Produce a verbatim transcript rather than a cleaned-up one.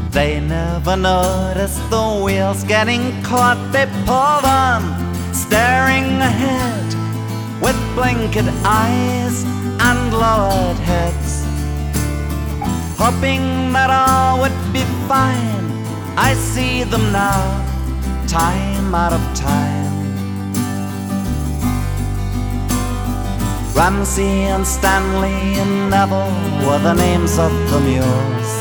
They never noticed the wheels getting caught. They pulled on, staring ahead with blinkered eyes and lowered heads, hoping that all would be fine. I see them now, time out of time. Ramsey and Stanley and Neville were the names of the mules.